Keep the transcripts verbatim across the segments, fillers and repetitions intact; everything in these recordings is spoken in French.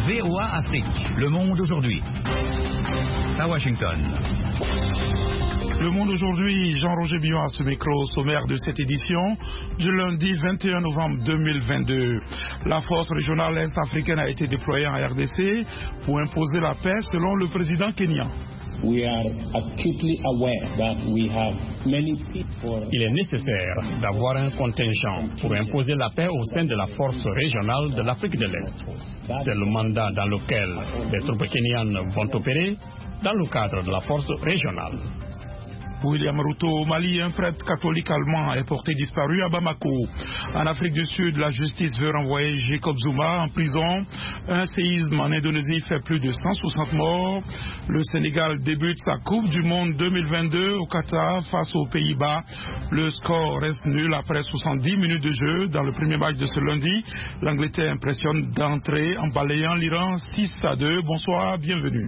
V O A Afrique, Le Monde aujourd'hui. À Washington. Le Monde aujourd'hui, Jean-Roger Billon à ce micro, sommaire de cette édition du lundi vingt et un novembre deux mille vingt-deux. La force régionale est-africaine a été déployée en R D C pour imposer la paix selon le président kenyan. We are acutely aware that we have many people. Il est nécessaire d'avoir un contingent pour imposer la paix au sein de la force régionale de l'Afrique de l'Est. C'est le mandat dans lequel les troupes kenyanes vont opérer dans le cadre de la force régionale. William Ruto, au Mali, un prêtre catholique allemand est porté disparu à Bamako. En Afrique du Sud, la justice veut renvoyer Jacob Zuma en prison. Un séisme en Indonésie fait plus de cent soixante morts. Le Sénégal débute sa Coupe du Monde deux mille vingt-deux au Qatar face aux Pays-Bas. Le score reste nul après soixante-dix minutes de jeu. Dans le premier match de ce lundi, l'Angleterre impressionne d'entrée en balayant l'Iran six à deux. Bonsoir, bienvenue.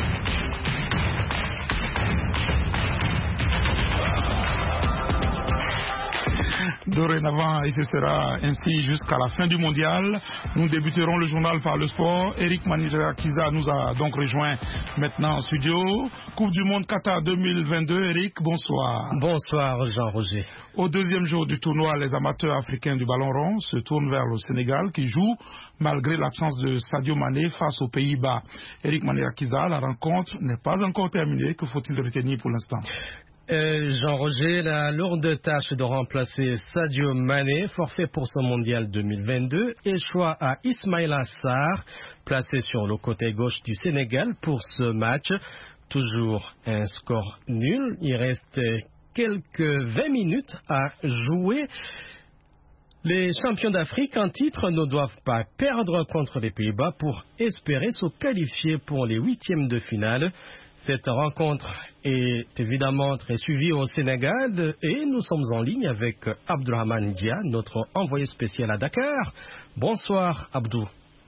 Dorénavant, et ce sera ainsi jusqu'à la fin du mondial. Nous débuterons le journal par le sport. Eric Manirakiza nous a donc rejoint maintenant en studio. Coupe du Monde Qatar deux mille vingt-deux. Eric, bonsoir. Bonsoir Jean-Roger. Au deuxième jour du tournoi, les amateurs africains du ballon rond se tournent vers le Sénégal qui joue malgré l'absence de Sadio Mané face aux Pays-Bas. Eric Manirakiza, la rencontre n'est pas encore terminée. Que faut-il retenir pour l'instant? Euh, Jean-Roger, la lourde tâche de remplacer Sadio Mané, forfait pour ce mondial deux mille vingt-deux, et choix à Ismaïla Sarr, placé sur le côté gauche du Sénégal pour ce match. Toujours un score nul. Il reste quelques vingt minutes à jouer. Les champions d'Afrique en titre ne doivent pas perdre contre les Pays-Bas pour espérer se qualifier pour les huitièmes de finale. Cette rencontre est évidemment très suivie au Sénégal et nous sommes en ligne avec Abdourahmane Dia, notre envoyé spécial à Dakar. Bonsoir Abdou.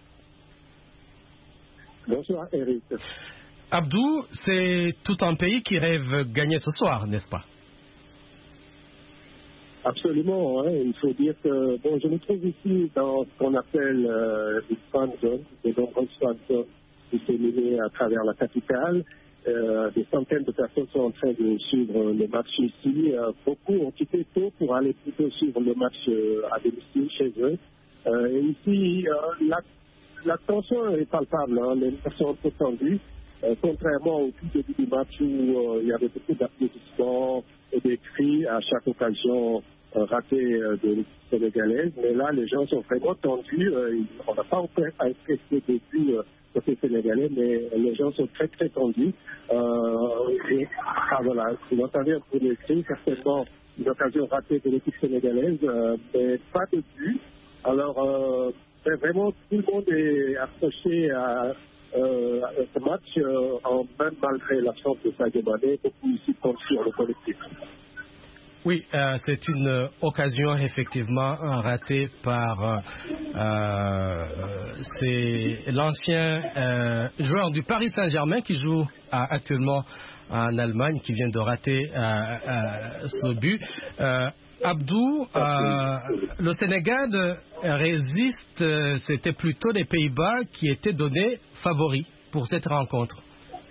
Bonsoir Eric. Abdou, c'est tout un pays qui rêve gagner ce soir, n'est-ce pas? Absolument, hein. Il faut dire que bon, je me trouve ici dans ce qu'on appelle euh, une fan zone, de nombreuses fan zones disséminées à travers la capitale. Euh, des centaines de personnes sont en train de suivre le match ici. Euh, beaucoup ont quitté tôt pour aller plutôt suivre le match euh, à domicile chez eux. Euh, et ici, euh, la, la tension est palpable, hein. Les nerfs sont un peu tendus, euh, contrairement au tout début du match où euh, il y avait beaucoup d'applaudissements et des cris à chaque occasion euh, ratée euh, de l'équipe sénégalaise. Mais là, les gens sont vraiment tendus. Euh, on n'a pas encore apprécié depuis euh, côté sénégalais, mais les gens sont très très tendus. Euh, et, ah, voilà, vous entendez un peu les cris, certainement une occasion ratée de l'équipe sénégalaise, euh, mais pas de but. Alors, euh, vraiment, tout le monde est accroché à, euh, à ce match, euh, en, même malgré l'absence de Sadio Mané, beaucoup ici comptent sur le collectif. Oui, euh, c'est une occasion effectivement ratée par euh, c'est l'ancien euh, joueur du Paris Saint-Germain qui joue à, actuellement en Allemagne, qui vient de rater euh, euh, ce but. Euh, Abdou, euh, le Sénégal résiste, euh, c'était plutôt les Pays-Bas qui étaient donnés favoris pour cette rencontre.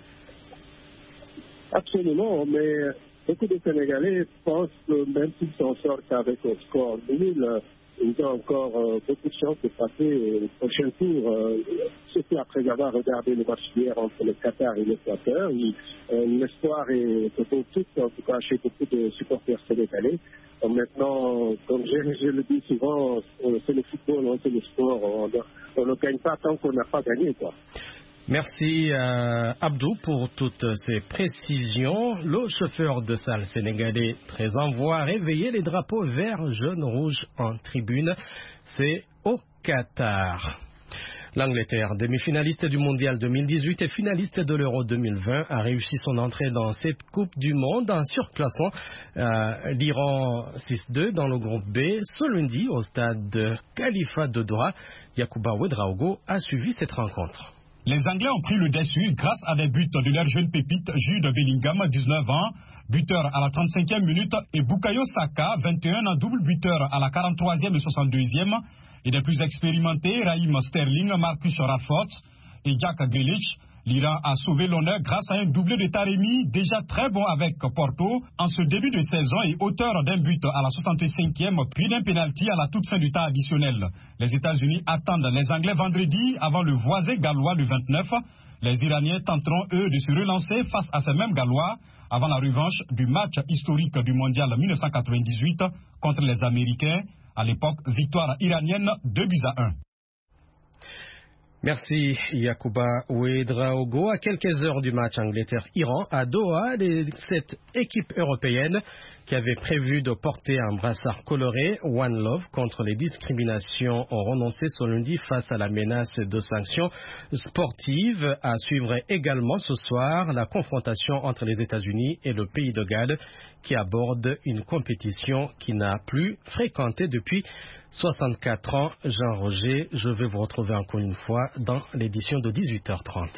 Absolument, mais beaucoup de Sénégalais pensent que même s'ils s'en sortent avec un score nul, ils ont encore euh, beaucoup de chances de passer au prochain tour. Euh, surtout après avoir regardé le match d'hier entre le Qatar et l'Équateur. Euh, l'espoir est pour tous, en tout cas chez beaucoup de supporters sénégalais. Euh, maintenant, comme je, je le dis souvent, euh, c'est le football, hein, c'est le sport. On, on ne gagne pas tant qu'on n'a pas gagné, quoi. Merci euh, Abdou pour toutes ces précisions. Le chauffeur de salle sénégalais très en voie réveiller les drapeaux verts, jaunes, rouges en tribune. C'est au Qatar. L'Angleterre, demi-finaliste du Mondial deux mille dix-huit et finaliste de l'Euro deux mille vingt, a réussi son entrée dans cette Coupe du Monde en surclassant euh, l'Iran six deux dans le groupe B. Ce lundi, au stade Khalifa de Doha, Yacouba Ouedraogo a suivi cette rencontre. Les Anglais ont pris le dessus grâce à des buts de leur jeune pépite Jude Bellingham, dix-neuf ans, buteur à la trente-cinquième minute, et Bukayo Saka, vingt et un ans, double buteur à la quarante-troisième et soixante-deuxième, et des plus expérimentés, Raheem Sterling, Marcus Rashford. et Jack Grealish. L'Iran a sauvé l'honneur grâce à un doublé de Taremi, déjà très bon avec Porto, en ce début de saison et auteur d'un but à la soixante-cinquième, puis d'un pénalty à la toute fin du temps additionnel. Les États-Unis attendent les Anglais vendredi avant le voisin gallois le vingt-neuf. Les Iraniens tenteront, eux, de se relancer face à ces mêmes Gallois avant la revanche du match historique du mondial mille neuf cent quatre-vingt-dix-huit contre les Américains. À l'époque, victoire iranienne deux buts à un. Merci Yacouba Ouedraogo. À quelques heures du match Angleterre-Iran à Doha, les, cette équipe européenne qui avait prévu de porter un brassard coloré One Love contre les discriminations ont renoncé ce lundi face à la menace de sanctions sportives. À suivre également ce soir la confrontation entre les États-Unis et le pays de Galles qui aborde une compétition qui n'a plus fréquenté depuis soixante-quatre ans. Jean Roger, je vais vous retrouver encore une fois dans l'édition de dix-huit heures trente.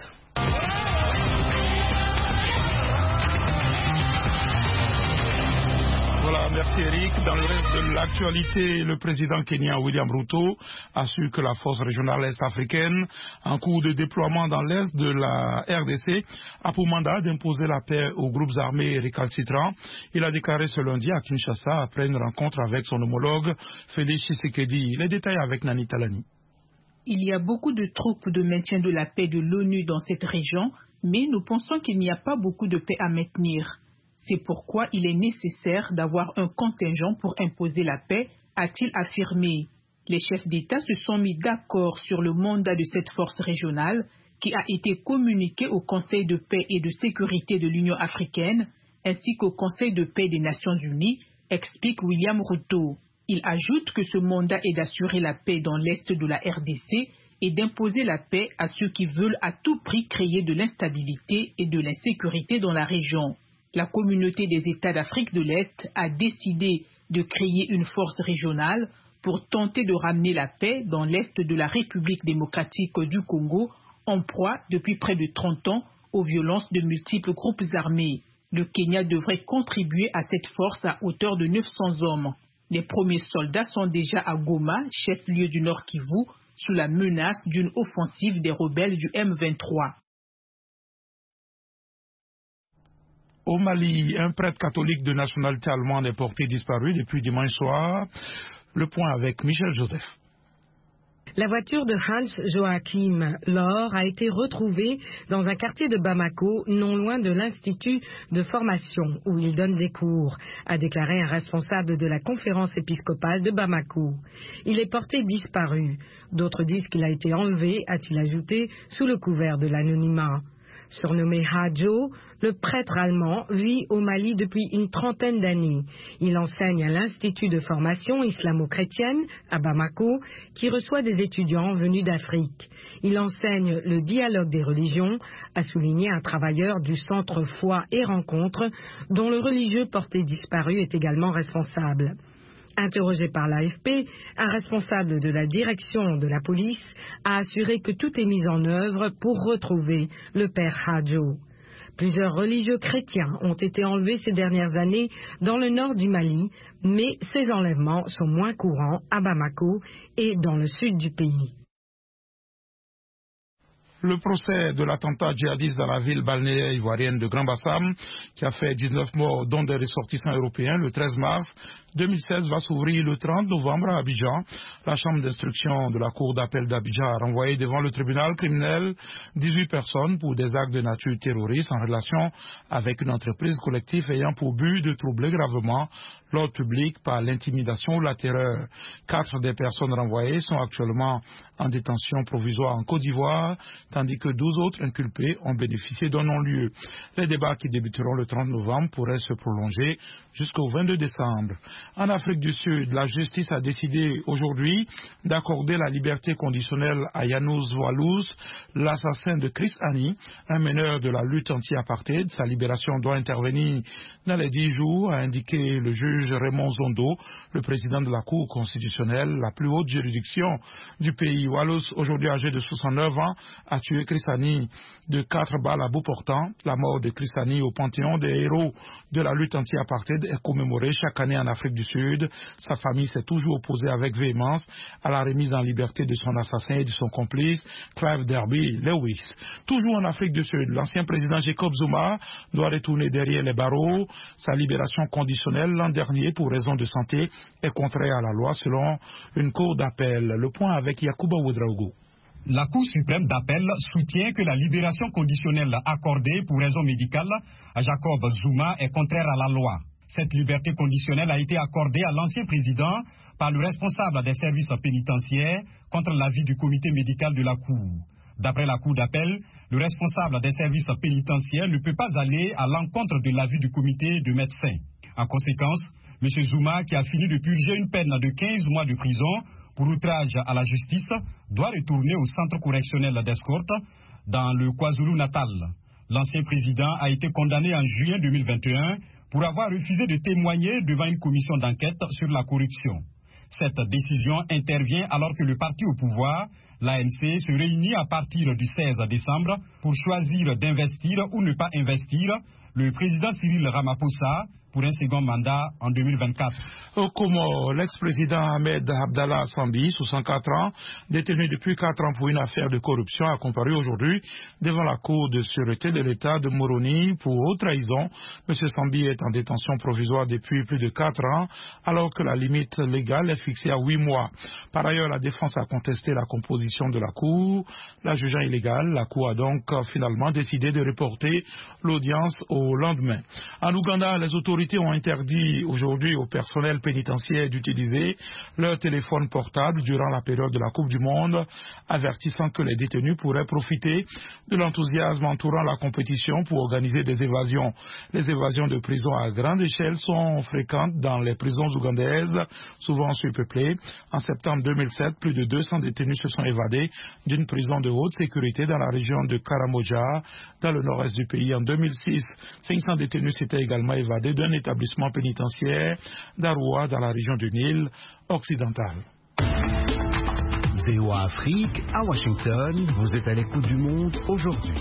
Voilà, merci Eric. Dans le reste de l'actualité, le président kenyan William Ruto assure que la force régionale est-africaine, en cours de déploiement dans l'est de la R D C, a pour mandat d'imposer la paix aux groupes armés récalcitrants. Il a déclaré ce lundi à Kinshasa après une rencontre avec son homologue Félix Tshisekedi. Les détails avec Nani Talani. Il y a beaucoup de troupes de maintien de la paix de l'ONU dans cette région, mais nous pensons qu'il n'y a pas beaucoup de paix à maintenir. C'est pourquoi il est nécessaire d'avoir un contingent pour imposer la paix, a-t-il affirmé. Les chefs d'État se sont mis d'accord sur le mandat de cette force régionale qui a été communiqué au Conseil de paix et de sécurité de l'Union africaine ainsi qu'au Conseil de paix des Nations unies, explique William Ruto. Il ajoute que ce mandat est d'assurer la paix dans l'est de la R D C et d'imposer la paix à ceux qui veulent à tout prix créer de l'instabilité et de l'insécurité dans la région. La communauté des États d'Afrique de l'Est a décidé de créer une force régionale pour tenter de ramener la paix dans l'est de la République démocratique du Congo, en proie depuis près de trente ans aux violences de multiples groupes armés. Le Kenya devrait contribuer à cette force à hauteur de neuf cents hommes. Les premiers soldats sont déjà à Goma, chef-lieu du Nord Kivu, sous la menace d'une offensive des rebelles du M vingt-trois. Au Mali, un prêtre catholique de nationalité allemande est porté disparu depuis dimanche soir. Le point avec Michel Joseph. La voiture de Hans Joachim Lor a été retrouvée dans un quartier de Bamako, non loin de l'Institut de formation où il donne des cours, a déclaré un responsable de la conférence épiscopale de Bamako. Il est porté disparu. D'autres disent qu'il a été enlevé, a-t-il ajouté, sous le couvert de l'anonymat. Surnommé Hadjo, le prêtre allemand vit au Mali depuis une trentaine d'années. Il enseigne à l'Institut de formation islamo-chrétienne à Bamako, qui reçoit des étudiants venus d'Afrique. Il enseigne le dialogue des religions, a souligné un travailleur du Centre Foi et Rencontres, dont le religieux porté disparu est également responsable. Interrogé par l'A F P, un responsable de la direction de la police a assuré que tout est mis en œuvre pour retrouver le père Hadjo. Plusieurs religieux chrétiens ont été enlevés ces dernières années dans le nord du Mali, mais ces enlèvements sont moins courants à Bamako et dans le sud du pays. Le procès de l'attentat djihadiste dans la ville balnéaire ivoirienne de Grand Bassam, qui a fait dix-neuf morts, dont des ressortissants européens, le treize mars deux mille seize, va s'ouvrir le trente novembre à Abidjan. La chambre d'instruction de la cour d'appel d'Abidjan a renvoyé devant le tribunal criminel dix-huit personnes pour des actes de nature terroriste en relation avec une entreprise collective ayant pour but de troubler gravement l'ordre public par l'intimidation ou la terreur. Quatre des personnes renvoyées sont actuellement en détention provisoire en Côte d'Ivoire, tandis que douze autres inculpés ont bénéficié d'un non-lieu. Les débats qui débuteront le trente novembre pourraient se prolonger jusqu'au vingt-deux décembre. En Afrique du Sud, la justice a décidé aujourd'hui d'accorder la liberté conditionnelle à Yanouz Walouz, l'assassin de Chris Hani, un meneur de la lutte anti-apartheid. Sa libération doit intervenir dans les dix jours, a indiqué le juge juge Raymond Zondo, le président de la Cour constitutionnelle, la plus haute juridiction du pays. Wallace, aujourd'hui âgé de soixante-neuf ans, a tué Chrisani de quatre balles à bout portant. La mort de Chrisani au Panthéon des héros de la lutte anti-apartheid est commémorée chaque année en Afrique du Sud. Sa famille s'est toujours opposée avec véhémence à la remise en liberté de son assassin et de son complice, Clive Derby Lewis. Toujours en Afrique du Sud, l'ancien président Jacob Zuma doit retourner derrière les barreaux. Sa libération conditionnelle l'an dernier pour raison de santé est contraire à la loi selon une cour d'appel. Le point avec Yacouba Ouedraogo. La Cour suprême d'appel soutient que la libération conditionnelle accordée pour raison médicale à Jacob Zuma est contraire à la loi. Cette liberté conditionnelle a été accordée à l'ancien président par le responsable des services pénitentiaires contre l'avis du comité médical de la Cour. D'après la Cour d'appel, le responsable des services pénitentiaires ne peut pas aller à l'encontre de l'avis du comité de médecins. En conséquence, M. Zuma, qui a fini de purger une peine de quinze mois de prison pour outrage à la justice, doit retourner au centre correctionnel d'Escorte dans le KwaZulu-Natal. L'ancien président a été condamné en juin deux mille vingt et un pour avoir refusé de témoigner devant une commission d'enquête sur la corruption. Cette décision intervient alors que le parti au pouvoir, l'A N C, se réunit à partir du seize décembre pour choisir d'investir ou ne pas investir le président Cyril Ramaphosa pour un second mandat en deux mille vingt-quatre. Au Comores, l'ex-président Ahmed Abdallah Sambi, soixante-quatre ans, détenu depuis quatre ans pour une affaire de corruption, a comparu aujourd'hui devant la Cour de sûreté de l'État de Moroni pour haute trahison. M. Sambi est en détention provisoire depuis plus de quatre ans, alors que la limite légale est fixée à huit mois. Par ailleurs, la défense a contesté la composition de la Cour. La jugeant illégale, la Cour a donc finalement décidé de reporter l'audience au lendemain. En Ouganda, les autorités ont interdit aujourd'hui au personnel pénitentiaire d'utiliser leur téléphone portable durant la période de la Coupe du Monde, avertissant que les détenus pourraient profiter de l'enthousiasme entourant la compétition pour organiser des évasions. Les évasions de prison à grande échelle sont fréquentes dans les prisons ougandaises, souvent surpeuplées. En septembre deux mille sept, plus de deux cents détenus se sont évadés d'une prison de haute sécurité dans la région de Karamoja, dans le nord-est du pays. En deux mille six, cinq cents détenus s'étaient également évadés d'un établissement pénitentiaire d'Arua dans la région du Nil occidental. V O A Afrique, à Washington, vous êtes à l'écoute du monde aujourd'hui.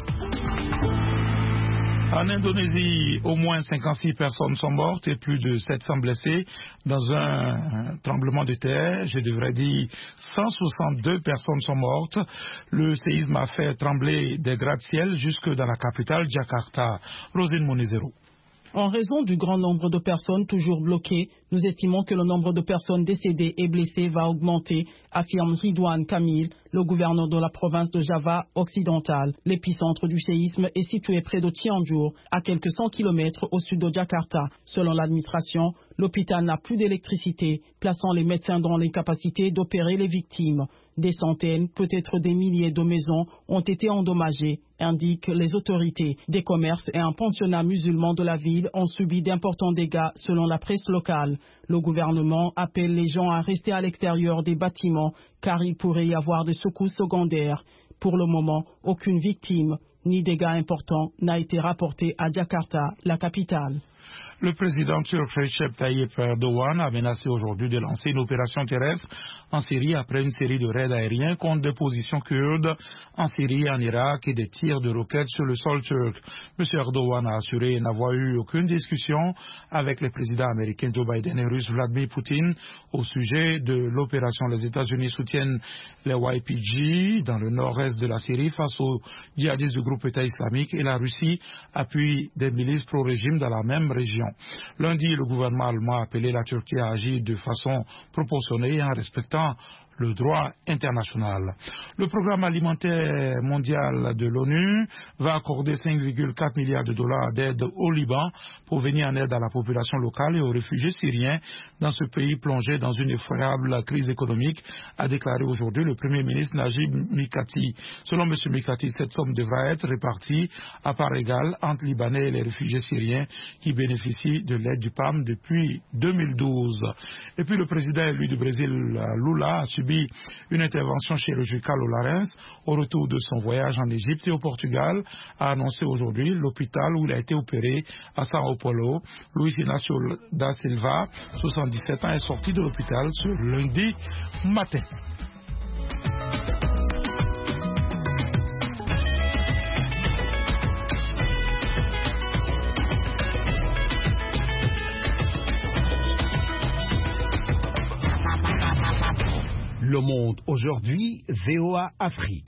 En Indonésie, au moins cinquante-six personnes sont mortes et plus de sept cents blessés dans un tremblement de terre. Je devrais dire cent soixante-deux personnes sont mortes. Le séisme a fait trembler des gratte-ciel jusque dans la capitale, Jakarta. Rosine Monezero. En raison du grand nombre de personnes toujours bloquées, nous estimons que le nombre de personnes décédées et blessées va augmenter, affirme Ridwan Kamil, le gouverneur de la province de Java occidentale. L'épicentre du séisme est situé près de Cianjur, à quelques cent kilomètres au sud de Jakarta. Selon l'administration, l'hôpital n'a plus d'électricité, plaçant les médecins dans l'incapacité d'opérer les victimes. Des centaines, peut-être des milliers de maisons ont été endommagées, indiquent les autorités. Des commerces et un pensionnat musulman de la ville ont subi d'importants dégâts selon la presse locale. Le gouvernement appelle les gens à rester à l'extérieur des bâtiments car il pourrait y avoir des secousses secondaires. Pour le moment, aucune victime ni dégâts importants n'a été rapporté à Jakarta, la capitale. Le président turc Recep Tayyip Erdogan a menacé aujourd'hui de lancer une opération terrestre en Syrie après une série de raids aériens contre des positions kurdes en Syrie et en Irak et des tirs de roquettes sur le sol turc. M. Erdogan a assuré n'avoir eu aucune discussion avec les présidents américains Joe Biden et russe Vladimir Poutine au sujet de l'opération. Les États-Unis soutiennent les Y P G dans le nord-est de la Syrie face aux djihadistes du groupe État islamique et la Russie appuie des milices pro-régime dans la même région. Lundi, le gouvernement allemand a appelé la Turquie à agir de façon proportionnée en respectant le droit international. Le programme alimentaire mondial de l'ONU va accorder cinq virgule quatre milliards de dollars d'aide au Liban pour venir en aide à la population locale et aux réfugiés syriens dans ce pays plongé dans une effroyable crise économique, a déclaré aujourd'hui le Premier ministre Najib Mikati. Selon M. Mikati, cette somme devra être répartie à part égale entre Libanais et les réfugiés syriens qui bénéficient de l'aide du P A M depuis deux mille douze. Et puis le président élu du Brésil, Lula, a subi Nairobi une intervention chirurgicale au larynx. Au retour de son voyage en Égypte et au Portugal, a annoncé aujourd'hui l'hôpital où il a été opéré à Sao Paulo. Luis Inácio da Silva, soixante-dix-sept ans, est sorti de l'hôpital ce lundi matin. Le Monde aujourd'hui, V O A Afrique.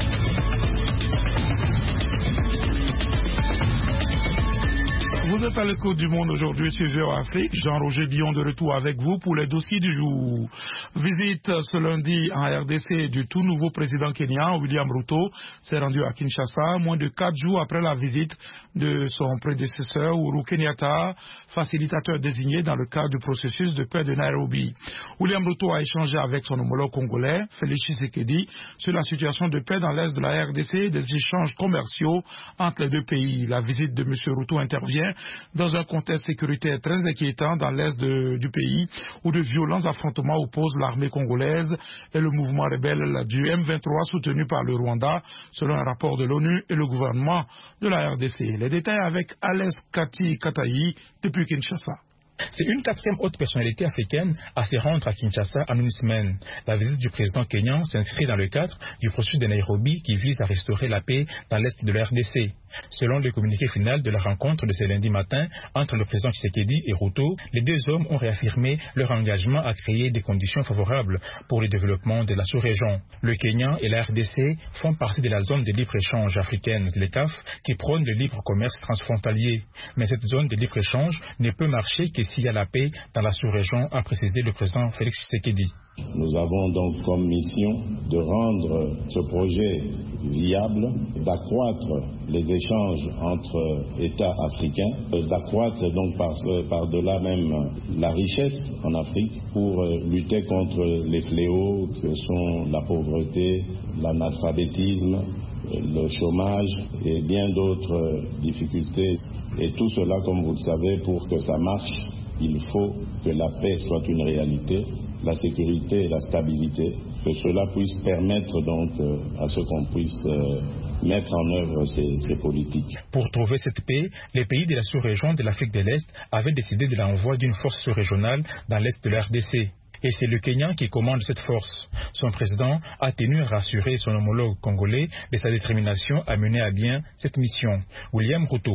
Vous êtes à l'écoute du Monde aujourd'hui sur V O A Afrique. Jean-Roger Dion de retour avec vous pour les dossiers du jour. Visite ce lundi en R D C du tout nouveau président kenyan, William Ruto, s'est rendu à Kinshasa, moins de quatre jours après la visite de son prédécesseur, Uhuru Kenyatta, facilitateur désigné dans le cadre du processus de paix de Nairobi. William Ruto a échangé avec son homologue congolais, Félix Tshisekedi, sur la situation de paix dans l'est de la R D C et des échanges commerciaux entre les deux pays. La visite de M. Ruto intervient dans un contexte sécuritaire très inquiétant dans l'est de, du pays, où de violents affrontements opposent l'armée congolaise et le mouvement rebelle du M vingt-trois soutenu par le Rwanda, selon un rapport de l'ONU et le gouvernement de la R D C. Les détails avec Alex Kati Katayi depuis Kinshasa. C'est une quatrième haute personnalité africaine à se rendre à Kinshasa en une semaine. La visite du président kenyan s'inscrit dans le cadre du processus de Nairobi qui vise à restaurer la paix dans l'est de la R D C. Selon le communiqué final de la rencontre de ce lundi matin entre le président Tshisekedi et Ruto, les deux hommes ont réaffirmé leur engagement à créer des conditions favorables pour le développement de la sous-région. Le Kenya et la R D C font partie de la zone de libre-échange africaine, les C A F, qui prône le libre commerce transfrontalier. Mais cette zone de libre-échange ne peut marcher que s'il y a la paix dans la sous-région, a précisé le président Félix Tshisekedi. Nous avons donc comme mission de rendre ce projet viable, d'accroître les échanges entre États africains, d'accroître donc par-delà par même la richesse en Afrique pour lutter contre les fléaux que sont la pauvreté, l'analphabétisme, le chômage et bien d'autres difficultés. Et tout cela, comme vous le savez, pour que ça marche, il faut que la paix soit une réalité, la sécurité et la stabilité, que cela puisse permettre donc euh, à ce qu'on puisse euh, mettre en œuvre ces, ces politiques. Pour trouver cette paix, les pays de la sous-région de l'Afrique de l'Est avaient décidé de l'envoi d'une force sous-régionale dans l'est de la R D C. Et c'est le Kenya qui commande cette force. Son président a tenu à rassurer son homologue congolais de sa détermination à mener à bien cette mission. William Ruto.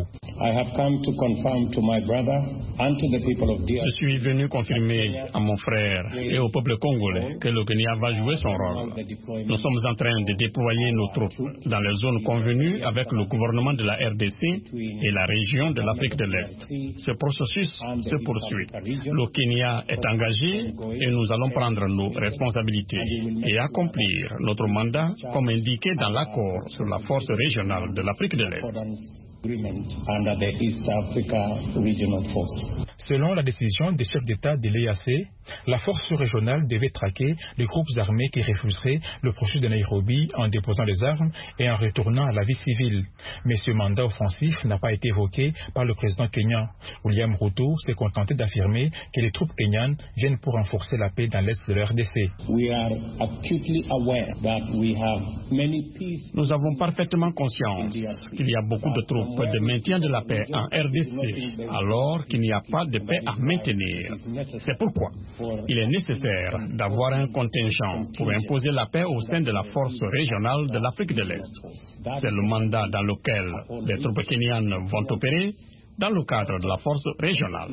Je suis venu confirmer à mon frère et au peuple congolais que le Kenya va jouer son rôle. Nous sommes en train de déployer nos troupes dans les zones convenues avec le gouvernement de la R D C et la région de l'Afrique de l'Est. Ce processus se poursuit. Le Kenya est engagé et nous allons prendre nos responsabilités et accomplir notre mandat comme indiqué dans l'accord sur la force régionale de l'Afrique de l'Est. Selon la décision des chefs d'État de l'E A C, la force régionale devait traquer les groupes armés qui refuseraient le processus de Nairobi en déposant les armes et en retournant à la vie civile. Mais ce mandat offensif n'a pas été évoqué par le président kenyan. William Ruto s'est contenté d'affirmer que les troupes kenyanes viennent pour renforcer la paix dans l'est de la R D C. Nous avons parfaitement conscience qu'il y a beaucoup de troupes de maintien de la paix en R D C, alors qu'il n'y a pas de paix à maintenir. C'est pourquoi il est nécessaire d'avoir un contingent pour imposer la paix au sein de la force régionale de l'Afrique de l'Est. C'est le mandat dans lequel les troupes kenyanes vont opérer dans le cadre de la force régionale.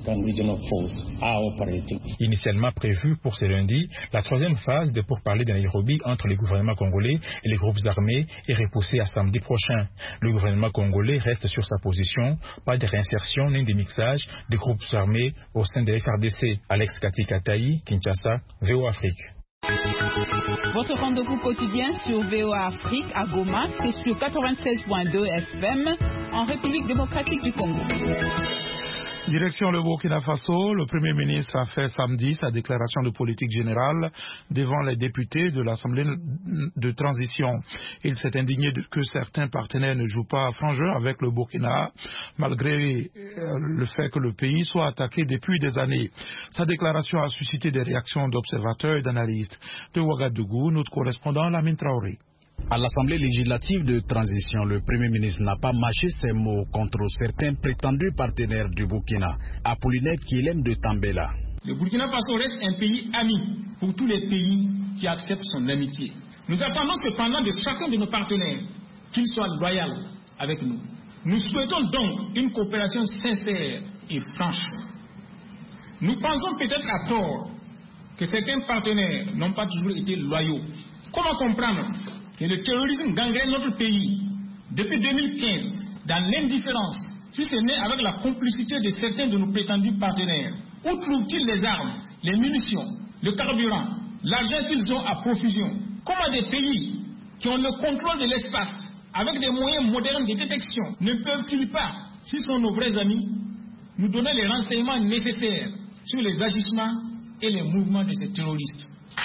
Initialement prévue pour ce lundi, la troisième phase des pourparlers de Nairobi entre les gouvernements congolais et les groupes armés est repoussée à samedi prochain. Le gouvernement congolais reste sur sa position, pas de réinsertion ni de mixage des groupes armés au sein de l'F R D C. Alex Kati Katayi, Kinshasa, V O A Afrique. Votre rendez-vous quotidien sur V O A Afrique à Goma, c'est sur quatre-vingt-seize point deux F M en République démocratique du Congo. Direction le Burkina Faso, le Premier ministre a fait samedi sa déclaration de politique générale devant les députés de l'Assemblée de transition. Il s'est indigné que certains partenaires ne jouent pas à franc jeu avec le Burkina, malgré le fait que le pays soit attaqué depuis des années. Sa déclaration a suscité des réactions d'observateurs et d'analystes. De Ouagadougou, notre correspondant Lamine Traoré. À l'Assemblée législative de transition, le Premier ministre n'a pas mâché ses mots contre certains prétendus partenaires du Burkina. Apollinaire Kielem de Tambela. Le Burkina Faso reste un pays ami pour tous les pays qui acceptent son amitié. Nous attendons cependant de chacun de nos partenaires qu'il soit loyal avec nous. Nous souhaitons donc une coopération sincère et franche. Nous pensons peut-être à tort que certains partenaires n'ont pas toujours été loyaux. Comment comprendre que le terrorisme gangrène notre pays depuis deux mille quinze dans l'indifférence, si ce n'est avec la complicité de certains de nos prétendus partenaires? Où trouvent-ils les armes, les munitions, le carburant, l'argent qu'ils ont à profusion? Comment des pays qui ont le contrôle de l'espace avec des moyens modernes de détection ne peuvent-ils pas, s'ils sont nos vrais amis, nous donner les renseignements nécessaires sur les agissements et les mouvements de ces terroristes?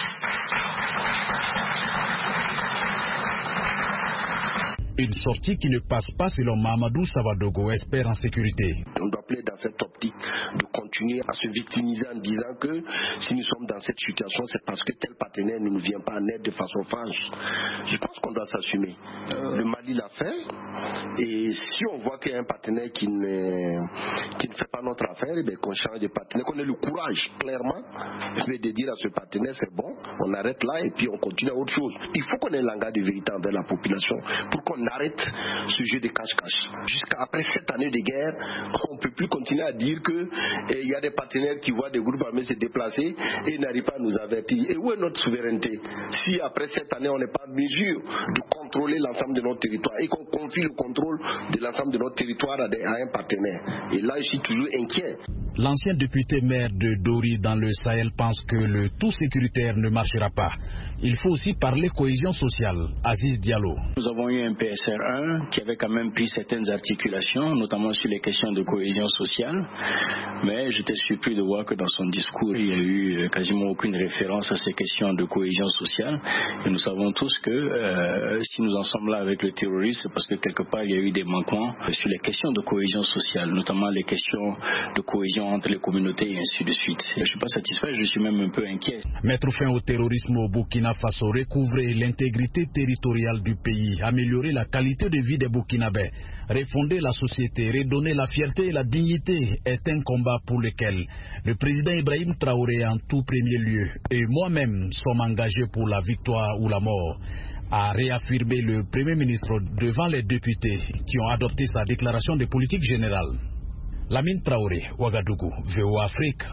Une sortie qui ne passe pas selon Mahamadou Savadogo, expert en sécurité. On doit plaider dans cette optique de continuer à se victimiser en disant que si nous sommes dans cette situation, c'est parce que tel partenaire ne nous vient pas en aide de façon franche. Je pense qu'on doit s'assumer. Euh, le Mali l'a fait, et si on voit qu'il y a un partenaire qui ne, qui ne fait pas notre affaire, eh bien, qu'on change de partenaire, qu'on ait le courage, clairement, de dire à ce partenaire c'est bon, on arrête là et puis on continue à autre chose. Il faut qu'on ait un langage de vérité envers la population pour qu'on arrête ce jeu de cache-cache. Jusqu'après sept années de guerre, on ne peut plus continuer à dire qu'il eh, y a des partenaires qui voient des groupes armés se déplacer et n'arrivent pas à nous avertir. Et où est notre souveraineté? Si après sept années, on n'est pas en mesure de contrôler l'ensemble de notre territoire et qu'on confie le contrôle de l'ensemble de notre territoire à, des, à un partenaire. Et là, je suis toujours inquiet. L'ancien député maire de Dori dans le Sahel pense que le tout sécuritaire ne marchera pas. Il faut aussi parler cohésion sociale. Aziz Diallo. Nous avons eu un P S R un qui avait quand même pris certaines articulations, notamment sur les questions de cohésion sociale. Mais j'étais surpris de voir que dans son discours, il n'y a eu quasiment aucune référence à ces questions de cohésion sociale. Et nous savons tous que euh, si nous en sommes là avec le terrorisme, c'est parce que quelque part, il y a eu des manquements sur les questions de cohésion sociale, notamment les questions de cohésion entre les communautés et ainsi de suite. Je ne suis pas satisfait, je suis même un peu inquiet. Mettre fin au terrorisme au Burkina Faso, recouvrer l'intégrité territoriale du pays, améliorer la qualité de vie des Burkinabés, refonder la société, redonner la fierté et la dignité est un combat pour lequel le président Ibrahim Traoré en tout premier lieu et moi-même sommes engagés pour la victoire ou la mort, a réaffirmé le Premier ministre devant les députés qui ont adopté sa déclaration de politique générale. Lamine Traoré, Ouagadougou, V O A Afrique.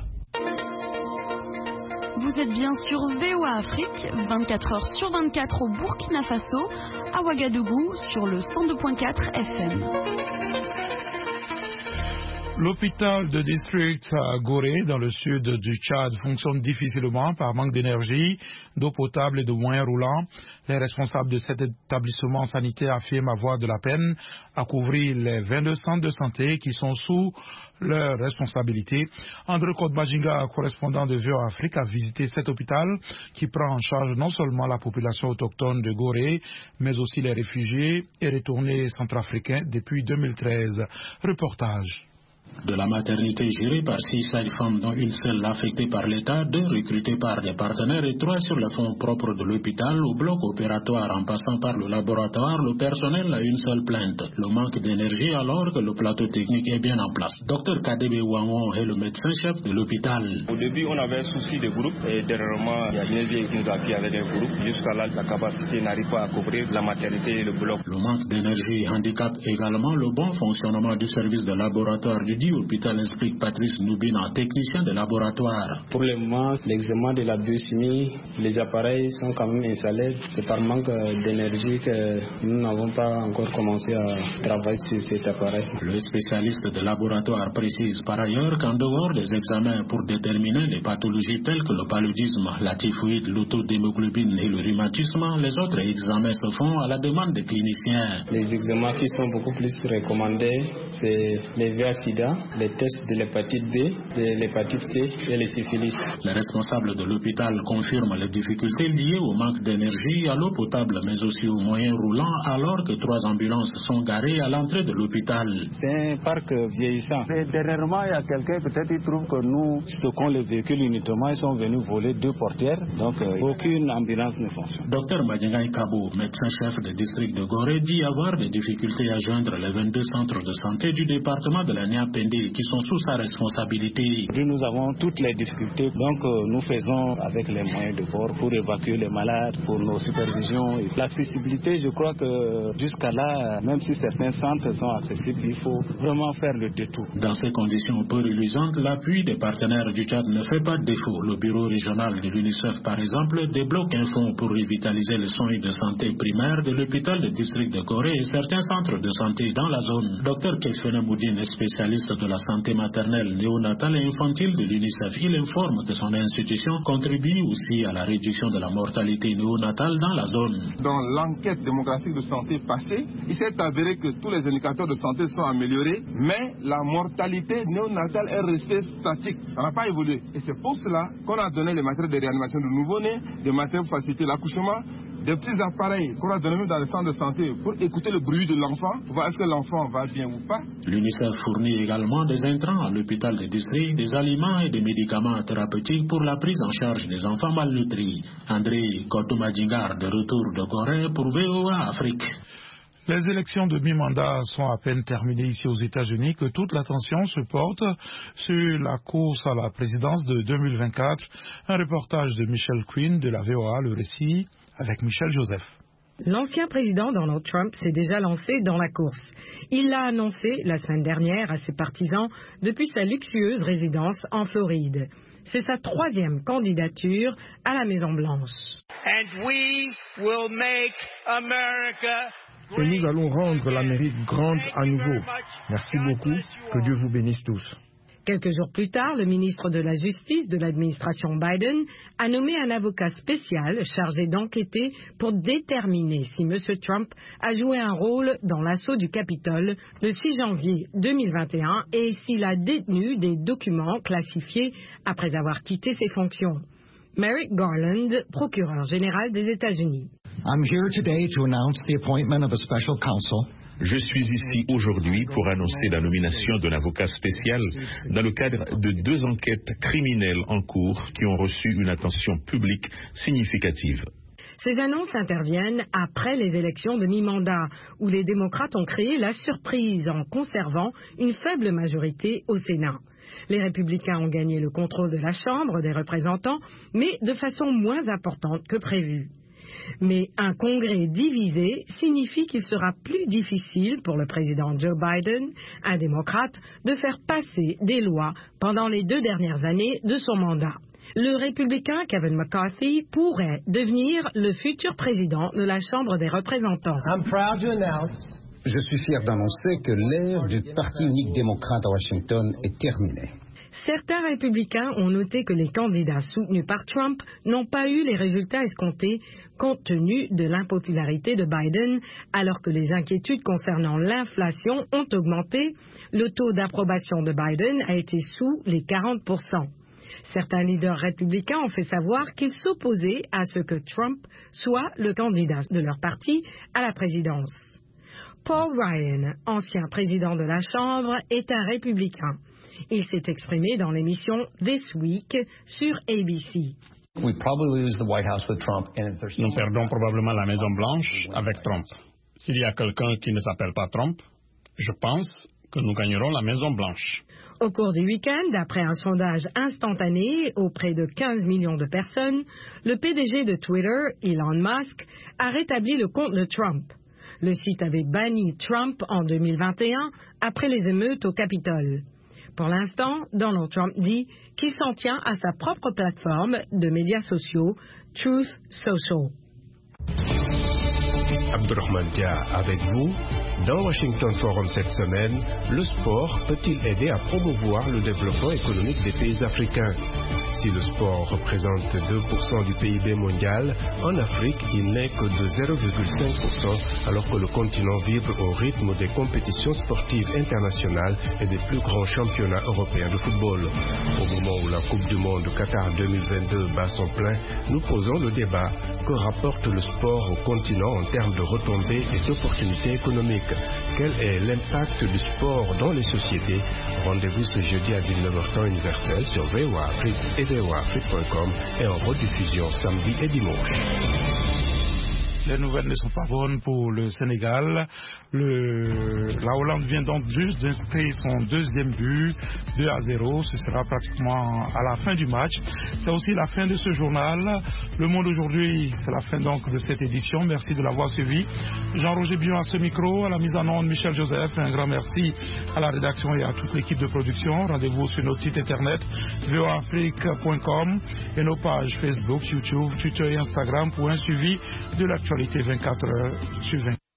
Vous êtes bien sur V O A Afrique, vingt-quatre heures sur vingt-quatre au Burkina Faso, à Ouagadougou sur le cent deux point quatre F M. L'hôpital de district à Gorée, dans le sud du Tchad, fonctionne difficilement par manque d'énergie, d'eau potable et de moyens roulants. Les responsables de cet établissement sanitaire affirment avoir de la peine à couvrir les vingt-deux centres de santé qui sont sous leur responsabilité. André Kodbajinga, correspondant de V O A Afrique, a visité cet hôpital qui prend en charge non seulement la population autochtone de Gorée, mais aussi les réfugiés et retournés centrafricains depuis deux mille treize. Reportage. De la maternité gérée par six sages-femmes, dont une seule affectée par l'État, deux recrutées par des partenaires et trois sur les fonds propres de l'hôpital, au bloc opératoire en passant par le laboratoire, le personnel a une seule plainte, le manque d'énergie alors que le plateau technique est bien en place. Docteur Kadebe Wangon est le médecin-chef de l'hôpital. Au début, on avait un souci de groupe et dernièrement, il y a une vieille qui nous a appuyé avec un groupe. Jusqu'à là, la capacité n'arrive pas à couvrir la maternité et le bloc. Le manque d'énergie handicape également le bon fonctionnement du service de laboratoire du dit hôpital, explique Patrice Noubina, technicien de laboratoire. Pour le moment, l'examen de la biochimie, les appareils sont quand même installés. C'est par manque d'énergie que nous n'avons pas encore commencé à travailler sur cet appareil. Le spécialiste de laboratoire précise par ailleurs qu'en dehors des examens pour déterminer les pathologies telles que le paludisme, la typhoïde, l'autodémoglobine et le rhumatisme, les autres examens se font à la demande des cliniciens. Les examens qui sont beaucoup plus recommandés, c'est les V I H sida, sida, les tests de l'hépatite B, de l'hépatite C et les syphilis. Les responsables de l'hôpital confirment les difficultés liées au manque d'énergie, à l'eau potable, mais aussi aux moyens roulants, alors que trois ambulances sont garées à l'entrée de l'hôpital. C'est un parc vieillissant. Et dernièrement, il y a quelqu'un, peut-être il trouve que nous stockons les véhicules uniquement, ils sont venus voler deux portières, donc euh, aucune ambulance ne fonctionne. Docteur Madjengaï Kabo, médecin-chef du district de Gorée, dit avoir des difficultés à joindre les vingt-deux centres de santé du département de la Niapende qui sont sous sa responsabilité. Nous avons toutes les difficultés, donc euh, nous faisons avec les moyens de bord pour évacuer les malades, pour nos supervisions. L'accessibilité, je crois que jusqu'à là, même si certains centres sont accessibles, il faut vraiment faire le détour. Dans ces conditions peu reluisantes, l'appui des partenaires du Tchad ne fait pas défaut. Le bureau régional de l'UNICEF, par exemple, débloque un fonds pour revitaliser les soins de santé primaires de l'hôpital du district de Gorée et certains centres de santé dans la zone. Docteur Kefene Moudine, spécialiste de la santé maternelle, néonatale et infantile de l'UNICEF, il informe que son institution contribue aussi à la réduction de la mortalité néonatale dans la zone. Dans l'enquête démographique de santé passée, il s'est avéré que tous les indicateurs de santé sont améliorés, mais la mortalité néonatale est restée statique. Ça n'a pas évolué. Et c'est pour cela qu'on a donné les matériels de réanimation de nouveau-nés, des matériels pour faciliter l'accouchement, des petits appareils qu'on a donnés même dans les centres de santé pour écouter le bruit de l'enfant, pour voir est-ce que l'enfant va bien ou pas. L'UNICEF fournit également des intrants à l'hôpital des districts, des aliments et des médicaments thérapeutiques pour la prise en charge des enfants malnutris. André Kotomadjingar, de retour de Gorée pour V O A Afrique. Les élections de mi-mandat sont à peine terminées ici aux États-Unis que toute l'attention se porte sur la course à la présidence de deux mille vingt-quatre. Un reportage de Michel Quinn de la V O A, le récit avec Michel Joseph. L'ancien président Donald Trump s'est déjà lancé dans la course. Il l'a annoncé la semaine dernière à ses partisans depuis sa luxueuse résidence en Floride. C'est sa troisième candidature à la Maison-Blanche. And we will make America Et nous allons rendre l'Amérique grande à nouveau. Merci beaucoup. Que Dieu vous bénisse tous. Quelques jours plus tard, le ministre de la Justice de l'administration Biden a nommé un avocat spécial chargé d'enquêter pour déterminer si M. Trump a joué un rôle dans l'assaut du Capitole le six janvier deux mille vingt et un et s'il a détenu des documents classifiés après avoir quitté ses fonctions. Merrick Garland, procureur général des États-Unis. I'm here today to announce the appointment of a special counsel. Je suis ici aujourd'hui pour annoncer la nomination d'un avocat spécial dans le cadre de deux enquêtes criminelles en cours qui ont reçu une attention publique significative. Ces annonces interviennent après les élections de mi-mandat, où les démocrates ont créé la surprise en conservant une faible majorité au Sénat. Les républicains ont gagné le contrôle de la Chambre des représentants, mais de façon moins importante que prévu. Mais un congrès divisé signifie qu'il sera plus difficile pour le président Joe Biden, un démocrate, de faire passer des lois pendant les deux dernières années de son mandat. Le républicain Kevin McCarthy pourrait devenir le futur président de la Chambre des représentants. I'm proud to announce... Je suis fier d'annoncer que l'ère du Parti unique démocrate à Washington est terminée. Certains républicains ont noté que les candidats soutenus par Trump n'ont pas eu les résultats escomptés compte tenu de l'impopularité de Biden, alors que les inquiétudes concernant l'inflation ont augmenté. Le taux d'approbation de Biden a été sous les quarante pour cent. Certains leaders républicains ont fait savoir qu'ils s'opposaient à ce que Trump soit le candidat de leur parti à la présidence. Paul Ryan, ancien président de la Chambre, est un républicain. Il s'est exprimé dans l'émission This Week sur A B C. Nous perdons probablement la Maison-Blanche avec Trump. S'il y a quelqu'un qui ne s'appelle pas Trump, je pense que nous gagnerons la Maison-Blanche. Au cours du week-end, après un sondage instantané auprès de quinze millions de personnes, le P D G de Twitter, Elon Musk, a rétabli le compte de Trump. Le site avait banni Trump en deux mille vingt et un après les émeutes au Capitole. Pour l'instant, Donald Trump dit qu'il s'en tient à sa propre plateforme de médias sociaux, Truth Social. Abdurrahman Dia avec vous. Dans Washington Forum cette semaine, le sport peut-il aider à promouvoir le développement économique des pays africains? Si le sport représente deux pour cent du P I B mondial, en Afrique, il n'est que de zéro virgule cinq pour cent, alors que le continent vibre au rythme des compétitions sportives internationales et des plus grands championnats européens de football. Au moment où la Coupe du Monde Qatar deux mille vingt-deux bat son plein, nous posons le débat. Que rapporte le sport au continent en termes de retombées et d'opportunités économiques? Quel est l'impact du sport dans les sociétés? Rendez-vous ce jeudi à dix-neuf heures temps universel sur V O A Afrique et V O A Afrique point com et en rediffusion samedi et dimanche. Les nouvelles ne sont pas bonnes pour le Sénégal. Le, la Hollande vient donc juste d'inscrire son deuxième but, deux à zéro. Ce sera pratiquement à la fin du match. C'est aussi la fin de ce journal. Le Monde aujourd'hui, c'est la fin donc de cette édition. Merci de l'avoir suivi. Jean-Roger Bion à ce micro, à la mise en onde Michel Joseph. Un grand merci à la rédaction et à toute l'équipe de production. Rendez-vous sur notre site internet V O A Afrique point com et nos pages Facebook, YouTube, Twitter et Instagram pour un suivi de l'actualité vingt-quatre heures sur vingt.